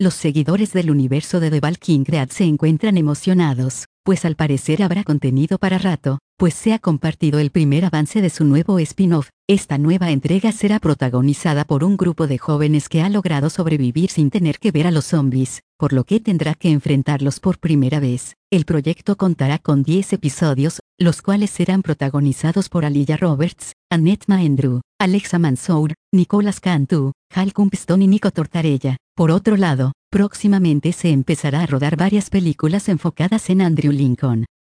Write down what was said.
Los seguidores del universo de The Walking Dead se encuentran emocionados, pues al parecer habrá contenido para rato, pues se ha compartido el primer avance de su nuevo spin-off. Esta nueva entrega será protagonizada por un grupo de jóvenes que ha logrado sobrevivir sin tener que ver a los zombies, por lo que tendrá que enfrentarlos por primera vez. El proyecto contará con 10 episodios, los cuales serán protagonizados por Aaliyah Roberts, Annette Mahendru, Alexa Mansour, Nicholas Cantu, Hal Kumpston y Nico Tortarella. Por otro lado, próximamente se empezará a rodar varias películas enfocadas en Andrew Lincoln.